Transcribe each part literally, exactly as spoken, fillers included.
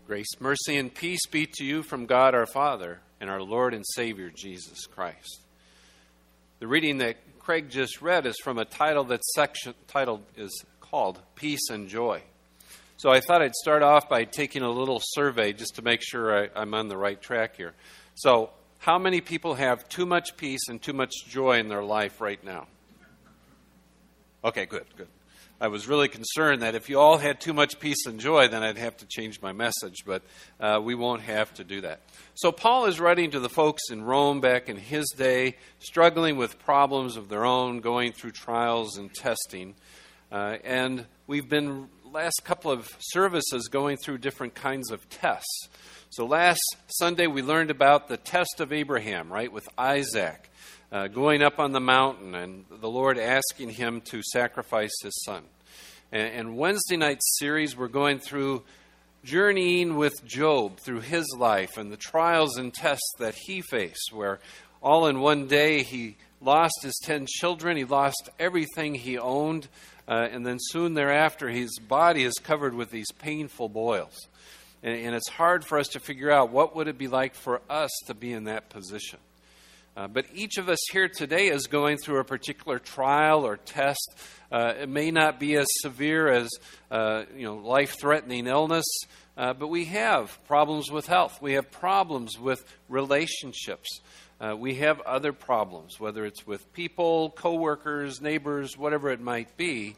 Grace, mercy, and peace be to you from God our Father and our Lord and Savior, Jesus Christ. The reading that Craig just read is from a title that section title is called Peace and Joy. So I thought I'd start off by taking a little survey just to make sure I, I'm on the right track here. So how many people have too much peace and too much joy in their life right now? Okay, good, good. I was really concerned that if you all had too much peace and joy, then I'd have to change my message, but uh, we won't have to do that. So Paul is writing to the folks in Rome back in his day, struggling with problems of their own, going through trials and testing. Uh, and we've been, last couple of services, going through different kinds of tests. So last Sunday we learned about the test of Abraham, right, with Isaac. Uh, going up on the mountain and the Lord asking him to sacrifice his son. And, and Wednesday night series, we're going through journeying with Job through his life and the trials and tests that he faced, where all in one day he lost his ten children, he lost everything he owned, uh, and then soon thereafter his body is covered with these painful boils. And, and it's hard for us to figure out what would it be like for us to be in that position. Uh, but each of us here today is going through a particular trial or test. Uh, it may not be as severe as uh, you know, life-threatening illness, uh, but we have problems with health. We have problems with relationships. Uh, we have other problems, whether it's with people, coworkers, neighbors, whatever it might be.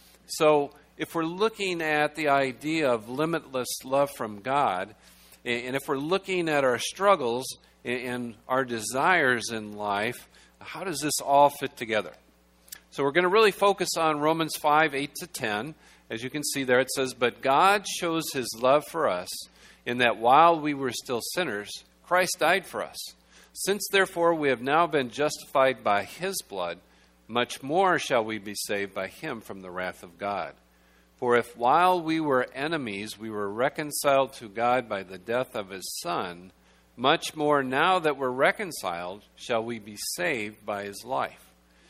So if we're looking at the idea of limitless love from God, and if we're looking at our struggles and our desires in life, how does this all fit together? So we're going to really focus on Romans five, eight to ten. As you can see there, it says, "But God shows his love for us in that while we were still sinners, Christ died for us. Since therefore we have now been justified by his blood, much more shall we be saved by him from the wrath of God. For if while we were enemies we were reconciled to God by the death of his Son, much more now that we're reconciled shall we be saved by his life."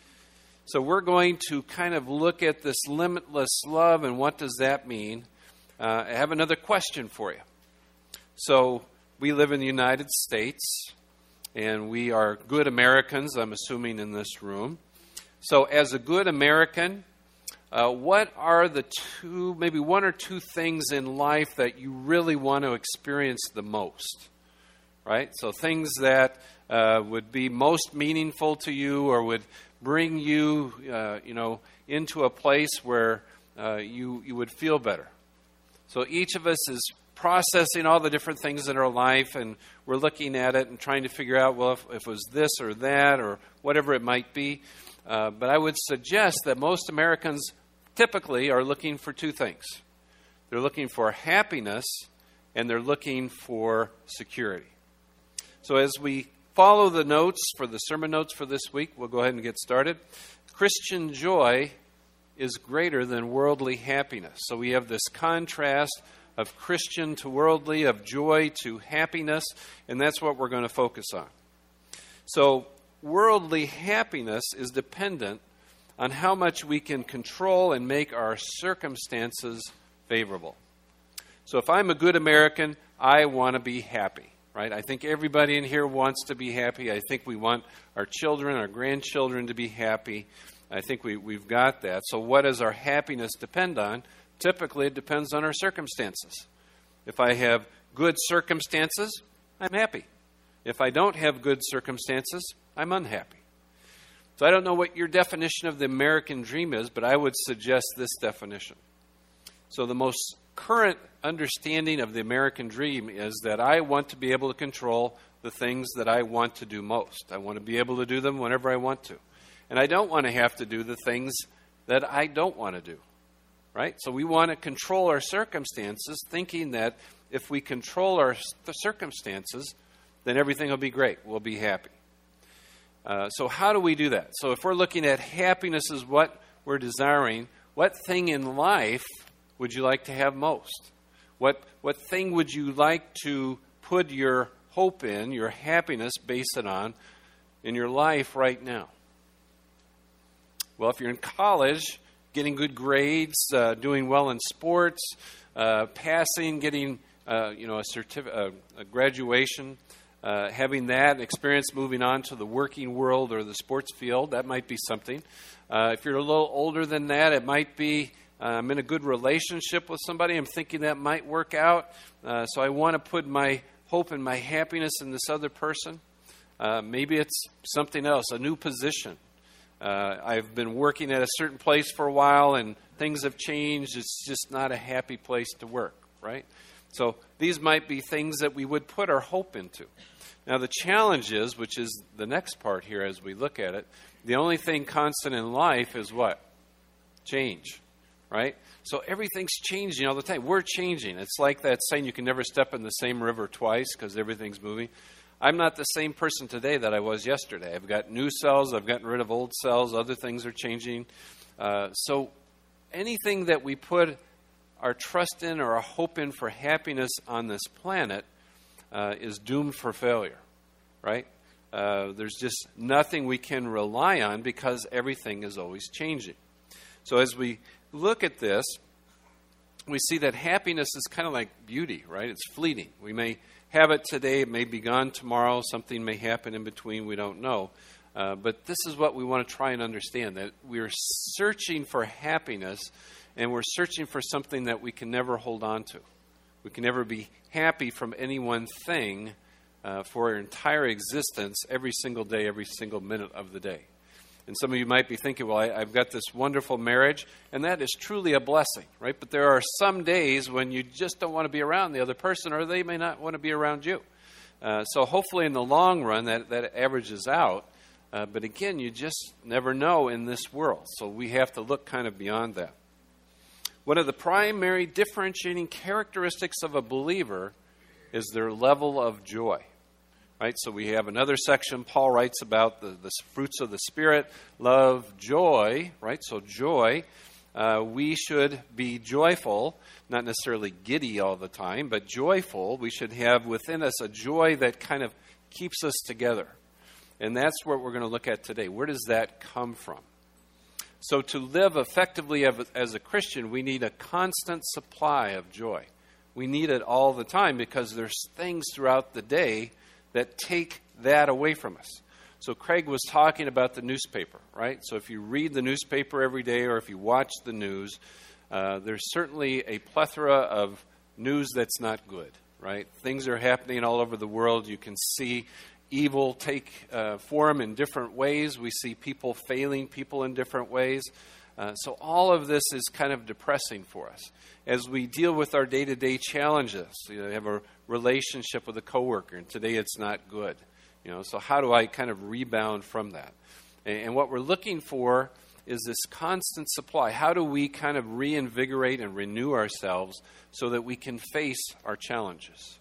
So we're going to kind of look at this limitless love and what does that mean. Uh, I have another question for you. So we live in the United States and we are good Americans, I'm assuming, in this room. So as a good American, uh, what are the two, maybe one or two things in life that you really want to experience the most? Right? So things that uh, would be most meaningful to you or would bring you, uh, you know, into a place where uh, you, you would feel better. So each of us is processing all the different things in our life, and we're looking at it and trying to figure out, well, if, if it was this or that or whatever it might be. Uh, but I would suggest that most Americans typically are looking for two things. They're looking for happiness and they're looking for security. So as we follow the notes for the sermon notes for this week, we'll go ahead and get started. Christian joy is greater than worldly happiness. So we have this contrast of Christian to worldly, of joy to happiness, and that's what we're going to focus on. So worldly happiness is dependent on how much we can control and make our circumstances favorable. So if I'm a good American, I want to be happy. Right? I think everybody in here wants to be happy. I think we want our children, our grandchildren to be happy. I think we, we've got that. So what does our happiness depend on? Typically, it depends on our circumstances. If I have good circumstances, I'm happy. If I don't have good circumstances, I'm unhappy. So I don't know what your definition of the American dream is, but I would suggest this definition. So the most current understanding of the American dream is that I want to be able to control the things that I want to do most. I want to be able to do them whenever I want to. And I don't want to have to do the things that I don't want to do. Right? So we want to control our circumstances, thinking that if we control our the circumstances, then everything will be great. We'll be happy. Uh, so how do we do that? So if we're looking at happiness as what we're desiring, what thing in life would you like to have most? What what thing would you like to put your hope in, your happiness, base it on in your life right now? Well, if you're in college, getting good grades, uh, doing well in sports, uh, passing, getting uh, you know, a, certif- uh, a graduation, uh, having that experience, moving on to the working world or the sports field, that might be something. Uh, if you're a little older than that, it might be uh, I'm in a good relationship with somebody. I'm thinking that might work out. Uh, so I want to put my hope and my happiness in this other person. Uh, maybe it's something else, a new position. Uh, I've been working at a certain place for a while and things have changed. It's just not a happy place to work, right? So these might be things that we would put our hope into. Now the challenge is, which is the next part here as we look at it, the only thing constant in life is what? Change, right? So everything's changing all the time. We're changing. It's like that saying you can never step in the same river twice because everything's moving. I'm not the same person today that I was yesterday. I've got new cells. I've gotten rid of old cells. Other things are changing. Uh, so anything that we put our trust in or our hope in for happiness on this planet uh, is doomed for failure, right? Uh, there's just nothing we can rely on because everything is always changing. So as we look at this, we see that happiness is kind of like beauty, right? It's fleeting. We may have it today, it may be gone tomorrow, something may happen in between, we don't know. Uh, but this is what we want to try and understand, that we're searching for happiness, and we're searching for something that we can never hold on to. We can never be happy from any one thing uh, for our entire existence, every single day, every single minute of the day. And some of you might be thinking, well, I, I've got this wonderful marriage, and that is truly a blessing, right? But there are some days when you just don't want to be around the other person, or they may not want to be around you. Uh, so hopefully in the long run that, that averages out. Uh, but again, you just never know in this world. So we have to look kind of beyond that. One of the primary differentiating characteristics of a believer is their level of joy. Right, so we have another section. Paul writes about the, the fruits of the Spirit, love, joy. Right, so joy. Uh, we should be joyful, not necessarily giddy all the time, but joyful. We should have within us a joy that kind of keeps us together. And that's what we're going to look at today. Where does that come from? So to live effectively as a Christian, we need a constant supply of joy. We need it all the time because there's things throughout the day that take that away from us. So Craig was talking about the newspaper, right? So if you read the newspaper every day or if you watch the news, uh, there's certainly a plethora of news that's not good, right? Things are happening all over the world. You can see evil take uh, form in different ways. We see people failing people in different ways. Uh, so all of this is kind of depressing for us. As we deal with our day-to-day challenges, you know, have a relationship with a coworker, and today it's not good. You know, so how do I kind of rebound from that? And, and what we're looking for is this constant supply. How do we kind of reinvigorate and renew ourselves so that we can face our challenges?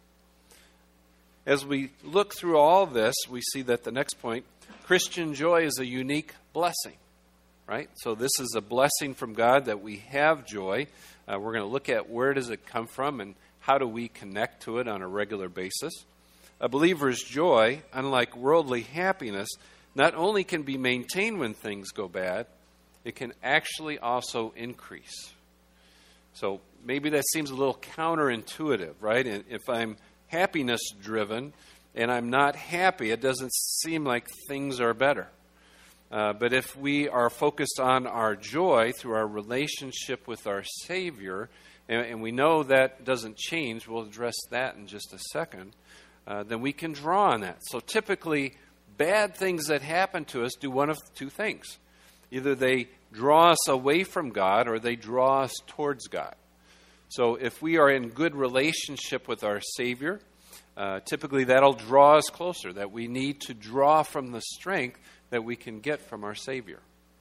As we look through all this, we see that the next point, Christian joy is a unique blessing. Right? So this is a blessing from God that we have joy. Uh, we're going to look at where does it come from and how do we connect to it on a regular basis. A believer's joy, unlike worldly happiness, not only can be maintained when things go bad, it can actually also increase. So maybe that seems a little counterintuitive, right? And if I'm happiness-driven and I'm not happy, it doesn't seem like things are better. Uh, but if we are focused on our joy through our relationship with our Savior, and, and we know that doesn't change, we'll address that in just a second, uh, then we can draw on that. So typically, bad things that happen to us do one of two things. Either they draw us away from God or they draw us towards God. So if we are in good relationship with our Savior, uh, typically that'll draw us closer, that we need to draw from the strength that we can get from our Savior.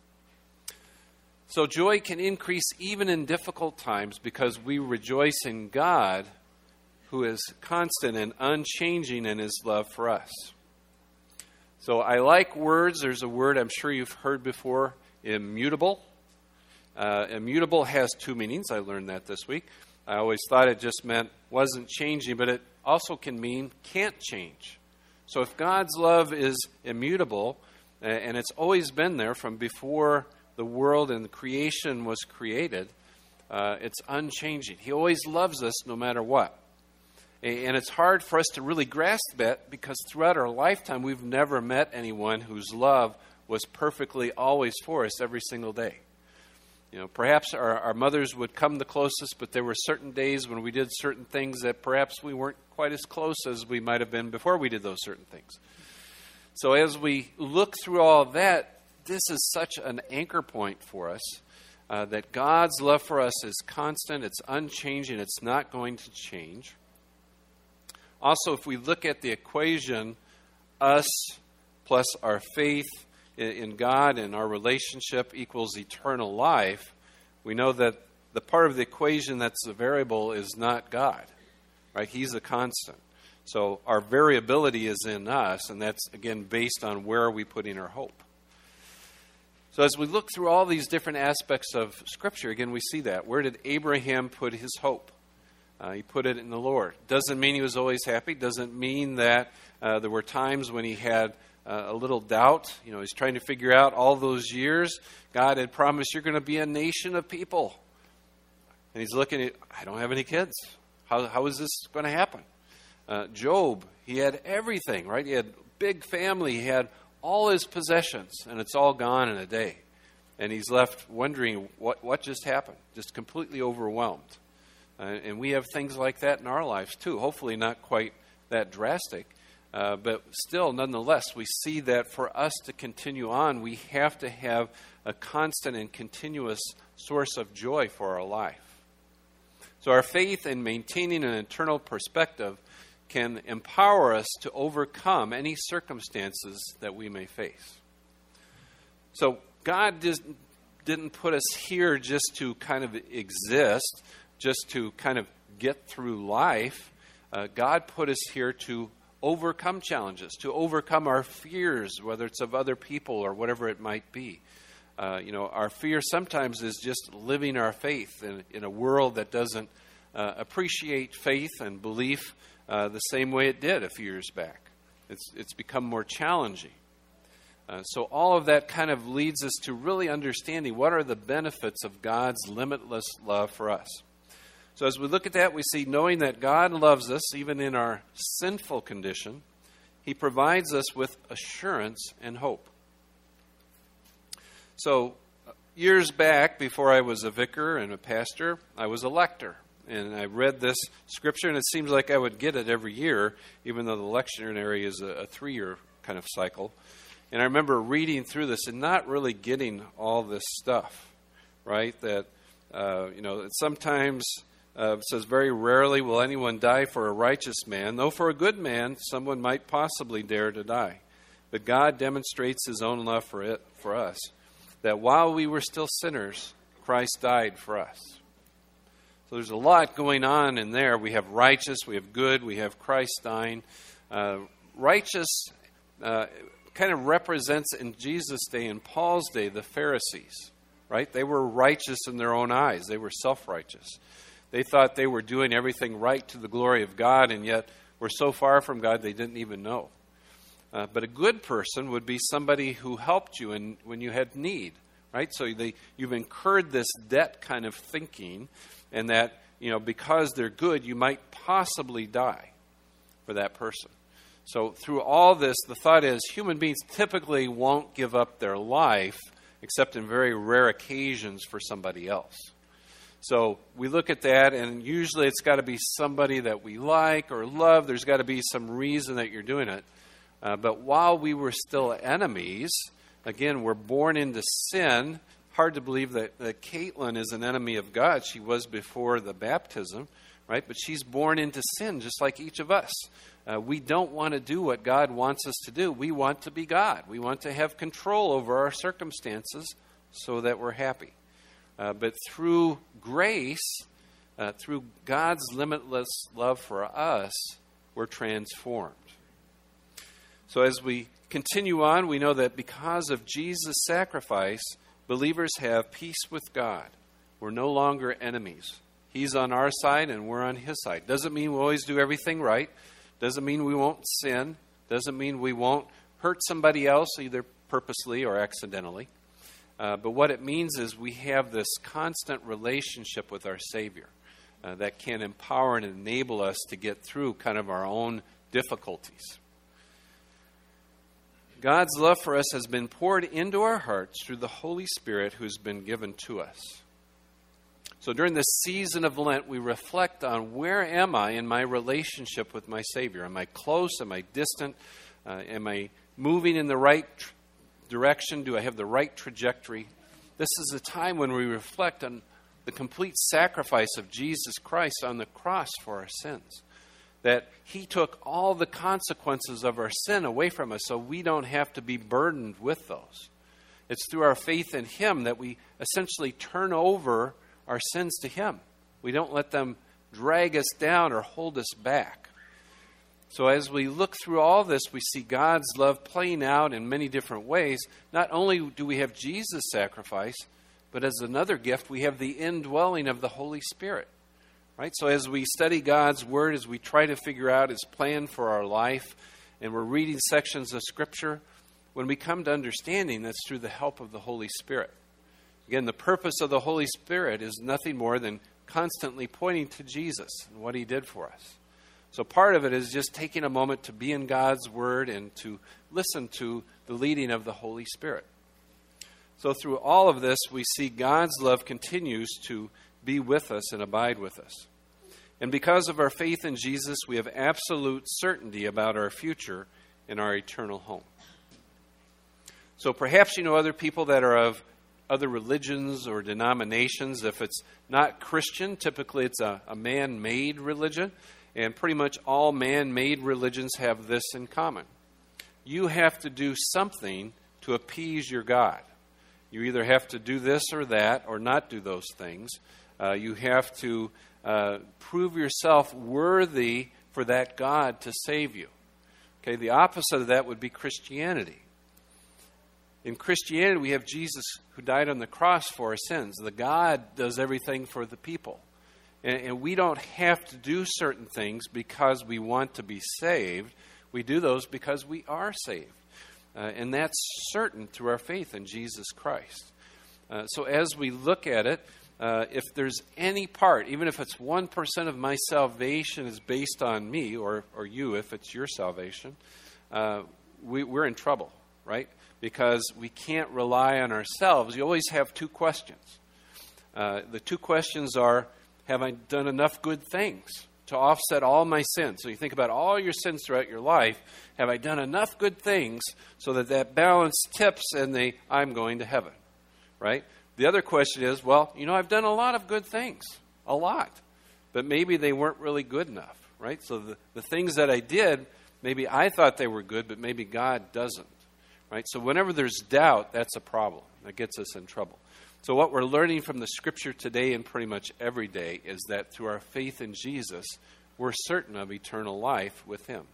So joy can increase even in difficult times because we rejoice in God, who is constant and unchanging in His love for us. So I like words. There's a word I'm sure you've heard before, immutable. Uh, immutable has two meanings. I learned that this week. I always thought it just meant wasn't changing, but it also can mean can't change. So if God's love is immutable, and it's always been there from before the world and the creation was created, uh, it's unchanging. He always loves us no matter what. And it's hard for us to really grasp that because throughout our lifetime, we've never met anyone whose love was perfectly always for us every single day. You know, perhaps our, our mothers would come the closest, but there were certain days when we did certain things that perhaps we weren't quite as close as we might have been before we did those certain things. So as we look through all of that, this is such an anchor point for us, uh, that God's love for us is constant, it's unchanging, it's not going to change. Also, if we look at the equation, us plus our faith in God and our relationship equals eternal life, we know that the part of the equation that's a variable is not God, right? He's a constant. So our variability is in us, and that's, again, based on where are we putting our hope. So as we look through all these different aspects of Scripture, again, we see that. Where did Abraham put his hope? Uh, he put it in the Lord. Doesn't mean he was always happy. Doesn't mean that uh, there were times when he had uh, a little doubt. You know, he's trying to figure out all those years. God had promised you're going to be a nation of people. And he's looking at, I don't have any kids. How, how is this going to happen? Uh, Job, he had everything, right? He had big family. He had all his possessions, and it's all gone in a day. And he's left wondering what, what just happened, just completely overwhelmed. Uh, and we have things like that in our lives too. Hopefully not quite that drastic, uh, but still, nonetheless, we see that for us to continue on, we have to have a constant and continuous source of joy for our life. So our faith in maintaining an eternal perspective can empower us to overcome any circumstances that we may face. So God just didn't put us here just to kind of exist, just to kind of get through life. Uh, God put us here to overcome challenges, to overcome our fears, whether it's of other people or whatever it might be. Uh, you know, our fear sometimes is just living our faith in, in a world that doesn't uh, appreciate faith and belief uh, the same way it did a few years back. It's, it's become more challenging. Uh, so all of that kind of leads us to really understanding what are the benefits of God's limitless love for us. So as we look at that, we see knowing that God loves us even in our sinful condition, He provides us with assurance and hope. So years back, before I was a vicar and a pastor, I was a lector. And I read this scripture, and it seems like I would get it every year, even though the lectionary is a, a three-year kind of cycle. And I remember reading through this and not really getting all this stuff, right? That, uh, you know, sometimes uh, it says, very rarely will anyone die for a righteous man, though for a good man, someone might possibly dare to die. But God demonstrates His own love for it, for us, that while we were still sinners, Christ died for us. So there's a lot going on in there. We have righteous, we have good, we have Christ dying. Uh, righteous uh, kind of represents in Jesus' day, in Paul's day, the Pharisees, right? They were righteous in their own eyes. They were self-righteous. They thought they were doing everything right to the glory of God, and yet were so far from God they didn't even know. Uh, but a good person would be somebody who helped you in, when you had need, right? So they, you've incurred this debt kind of thinking, and that, you know, because they're good, you might possibly die for that person. So through all this, the thought is human beings typically won't give up their life except in very rare occasions for somebody else. So we look at that, and usually it's got to be somebody that we like or love. There's got to be some reason that you're doing it. Uh, but while we were still enemies, again, we're born into sin. Hard to believe that, that Caitlin is an enemy of God. She was before the baptism, right? But she's born into sin just like each of us. Uh, we don't want to do what God wants us to do. We want to be God. We want to have control over our circumstances so that we're happy. Uh, but through grace, uh, through God's limitless love for us, we're transformed. So as we continue on, we know that because of Jesus' sacrifice, believers have peace with God. We're no longer enemies. He's on our side and we're on His side. Doesn't mean we always do everything right. Doesn't mean we won't sin. Doesn't mean we won't hurt somebody else, either purposely or accidentally. Uh, but what it means is we have this constant relationship with our Savior. uh, that can empower and enable us to get through kind of our own difficulties. God's love for us has been poured into our hearts through the Holy Spirit who's been given to us. So during this season of Lent, we reflect on where am I in my relationship with my Savior? Am I close? Am I distant? Uh, am I moving in the right tr- direction? Do I have the right trajectory? This is a time when we reflect on the complete sacrifice of Jesus Christ on the cross for our sins. That He took all the consequences of our sin away from us so we don't have to be burdened with those. It's through our faith in Him that we essentially turn over our sins to Him. We don't let them drag us down or hold us back. So as we look through all this, we see God's love playing out in many different ways. Not only do we have Jesus' sacrifice, but as another gift, we have the indwelling of the Holy Spirit. Right? So as we study God's Word, as we try to figure out His plan for our life, and we're reading sections of Scripture, when we come to understanding, that's through the help of the Holy Spirit. Again, the purpose of the Holy Spirit is nothing more than constantly pointing to Jesus and what He did for us. So part of it is just taking a moment to be in God's Word and to listen to the leading of the Holy Spirit. So through all of this, we see God's love continues to be with us and abide with us. And because of our faith in Jesus, we have absolute certainty about our future and our eternal home. So perhaps you know other people that are of other religions or denominations. If it's not Christian, typically it's a, a man-made religion. And pretty much all man-made religions have this in common. You have to do something to appease your God. You either have to do this or that or not do those things. Uh, you have to uh, prove yourself worthy for that God to save you. Okay, the opposite of that would be Christianity. In Christianity, we have Jesus who died on the cross for our sins. The God does everything for the people. And, and we don't have to do certain things because we want to be saved. We do those because we are saved. Uh, and that's certain through our faith in Jesus Christ. Uh, so as we look at it, uh, if there's any part, even if it's one percent of my salvation is based on me, or, or you if it's your salvation, uh, we, we're in trouble, right? Because we can't rely on ourselves. You always have two questions. Uh, the two questions are, have I done enough good things to offset all my sins? So you think about all your sins throughout your life. Have I done enough good things so that that balance tips and the I'm going to heaven, right? The other question is, well, you know, I've done a lot of good things, a lot, but maybe they weren't really good enough, right? So the, the things that I did, maybe I thought they were good, but maybe God doesn't, right? So whenever there's doubt, that's a problem. That gets us in trouble. So what we're learning from the Scripture today and pretty much every day is that through our faith in Jesus, we're certain of eternal life with Him.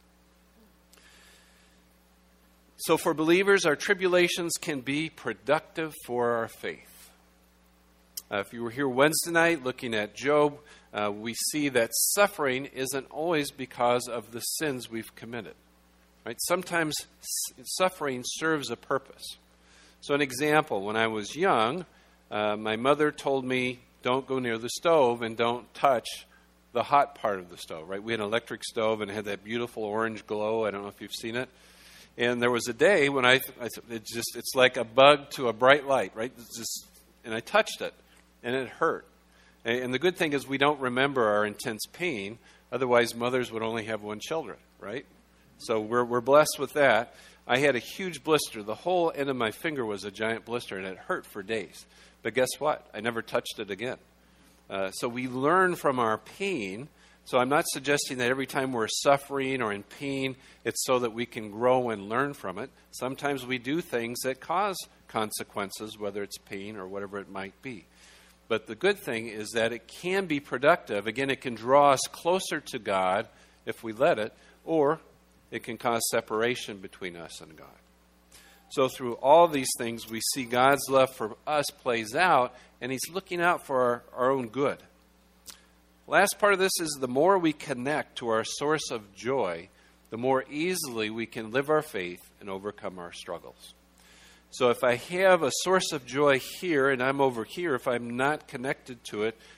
So for believers, our tribulations can be productive for our faith. Uh, if you were here Wednesday night looking at Job, uh, we see that suffering isn't always because of the sins we've committed. Right? Sometimes s- suffering serves a purpose. So an example, when I was young, uh, my mother told me, don't go near the stove and don't touch the hot part of the stove. Right? We had an electric stove and it had that beautiful orange glow. I don't know if you've seen it. And there was a day when I, I it just it's like a bug to a bright light, right? It's just, and I touched it, and it hurt. And, and the good thing is we don't remember our intense pain. Otherwise, mothers would only have one children, right? So we're we're blessed with that. I had a huge blister. The whole end of my finger was a giant blister, and it hurt for days. But guess what? I never touched it again. Uh, so we learn from our pain. So I'm not suggesting that every time we're suffering or in pain, it's so that we can grow and learn from it. Sometimes we do things that cause consequences, whether it's pain or whatever it might be. But the good thing is that it can be productive. Again, it can draw us closer to God if we let it, or it can cause separation between us and God. So through all these things, we see God's love for us plays out, and He's looking out for our, our own good. Last part of this is the more we connect to our source of joy, the more easily we can live our faith and overcome our struggles. So if I have a source of joy here and I'm over here, if I'm not connected to it,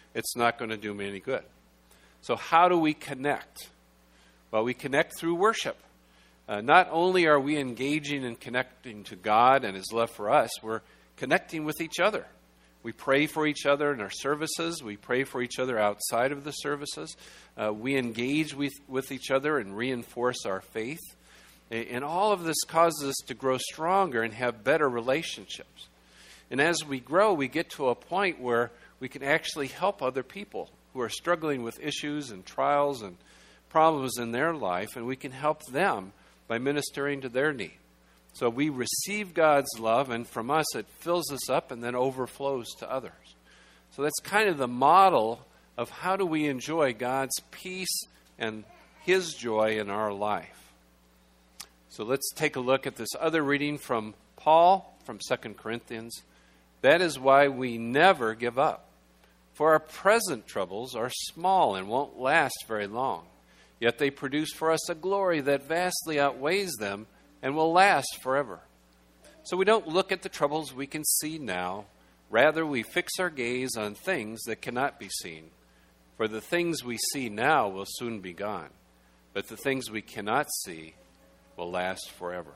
it's not going to do me any good. So how do we connect? Well, we connect through worship. Uh, not only are we engaging and connecting to God and His love for us, we're connecting with each other. We pray for each other in our services. We pray for each other outside of the services. Uh, we engage with, with each other and reinforce our faith. And all of this causes us to grow stronger and have better relationships. And as we grow, we get to a point where we can actually help other people who are struggling with issues and trials and problems in their life, and we can help them by ministering to their need. So we receive God's love, and from us it fills us up and then overflows to others. So that's kind of the model of how do we enjoy God's peace and His joy in our life. So let's take a look at this other reading from Paul from Second Corinthians. That is why we never give up. For our present troubles are small and won't last very long. Yet they produce for us a glory that vastly outweighs them and will last forever. So we don't look at the troubles we can see now. Rather, we fix our gaze on things that cannot be seen. For the things we see now will soon be gone. But the things we cannot see will last forever.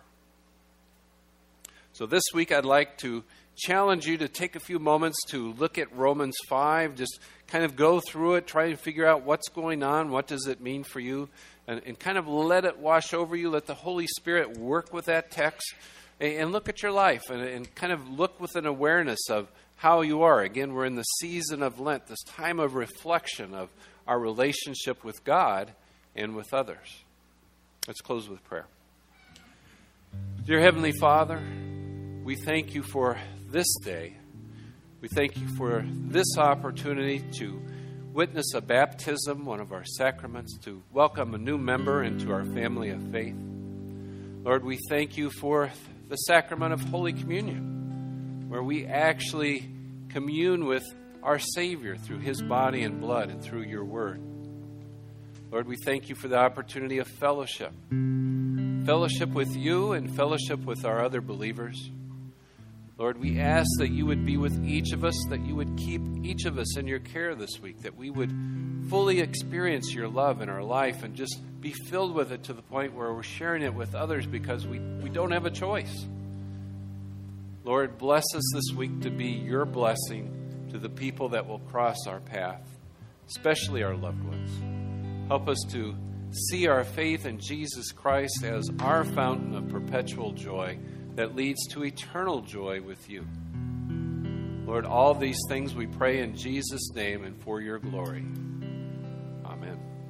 So this week I'd like to challenge you to take a few moments to look at Romans five, just kind of go through it, try and figure out what's going on, what does it mean for you, and, and kind of let it wash over you, let the Holy Spirit work with that text, and, and look at your life, and, and kind of look with an awareness of how you are. Again, we're in the season of Lent, this time of reflection of our relationship with God and with others. Let's close with prayer. Dear Heavenly Father, we thank you for this day. We thank you for this opportunity to witness a baptism, one of our sacraments, to welcome a new member into our family of faith. Lord, we thank you for the sacrament of Holy Communion, where we actually commune with our Savior through His body and blood and through your word. Lord, we thank you for the opportunity of fellowship. Fellowship with you and fellowship with our other believers. Lord, we ask that you would be with each of us, that you would keep each of us in your care this week, that we would fully experience your love in our life and just be filled with it to the point where we're sharing it with others because we, we don't have a choice. Lord, bless us this week to be your blessing to the people that will cross our path, especially our loved ones. Help us to see our faith in Jesus Christ as our fountain of perpetual joy that leads to eternal joy with you. Lord, all these things we pray in Jesus' name and for your glory. Amen.